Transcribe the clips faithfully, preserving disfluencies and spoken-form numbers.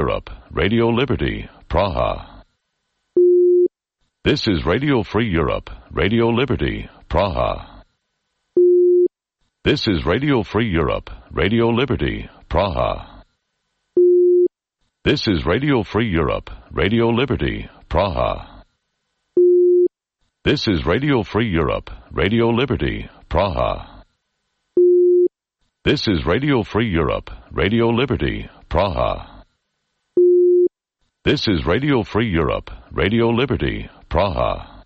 Europe, Radio Liberty, Praha. This is Radio Free Europe, Radio Liberty, Praha. This is Radio Free Europe, Radio Liberty, Praha. This is Radio Free Europe, Radio Liberty, Praha. This is Radio Free Europe, Radio Liberty, Praha. This is Radio Free Europe, Radio Liberty, Praha. This is Radio Free Europe, Radio Liberty, Praha.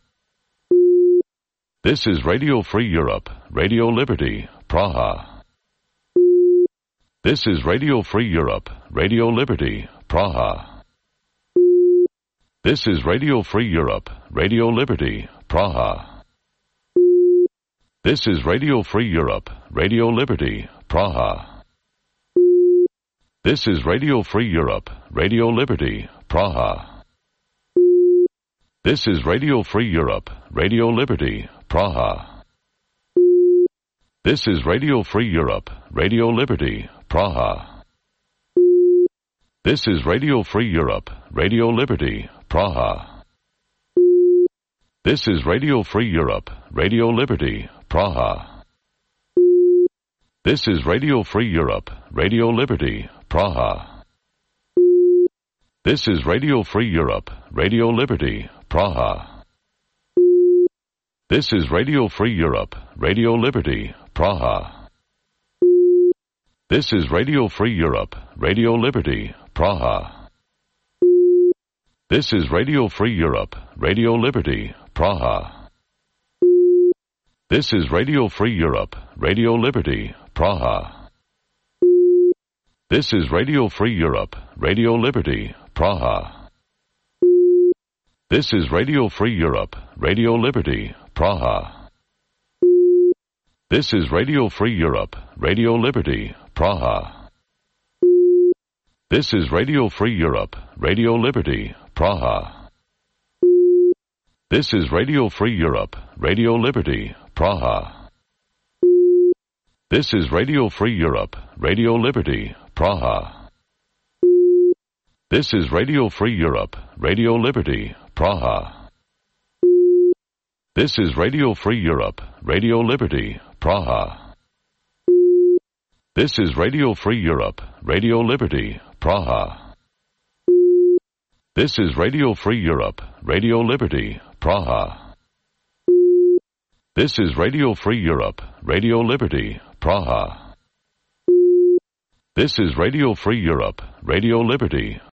This is Radio Free Europe, Radio Liberty, Praha. This is Radio Free Europe, Radio Liberty, Praha. This is Radio Free Europe, Radio Liberty, Praha. This is Radio Free Europe, Radio Liberty, Praha. This is Radio Free Europe, Radio Liberty, Praha. This is Radio Free Europe, Radio Liberty, Praha. This is Radio Free Europe, Radio Liberty, Praha. This is Radio Free Europe, Radio Liberty, Praha. This is Radio Free Europe, Radio Liberty, Praha. This is Radio Free Europe, Radio Liberty, Praha. This is Radio Free Europe, Radio Liberty, Praha. This is Radio Free Europe, Radio Liberty, Praha. This is Radio Free Europe, Radio Liberty, Praha. This is Radio Free Europe, Radio Liberty, Praha. This is Radio Free Europe, Radio Liberty, Praha. This is Radio Free Europe, Radio Liberty, Praha. This is Radio Free Europe, Radio Liberty, Praha. This is Radio Free Europe, Radio Liberty, Praha. This is Radio Free Europe, Radio Liberty, Praha. This is Radio Free Europe, Radio Liberty, Praha. This is Radio Free Europe, Radio Liberty, Praha. This is Radio Free Europe, Radio Liberty, Praha. This is Radio Free Europe, Radio Liberty, Praha. This is Radio Free Europe, Radio Liberty, Praha. This is Radio Free Europe, Radio Liberty, Praha. This is Radio Free Europe, Radio Liberty, Praha. This is Radio Free Europe, Radio Liberty,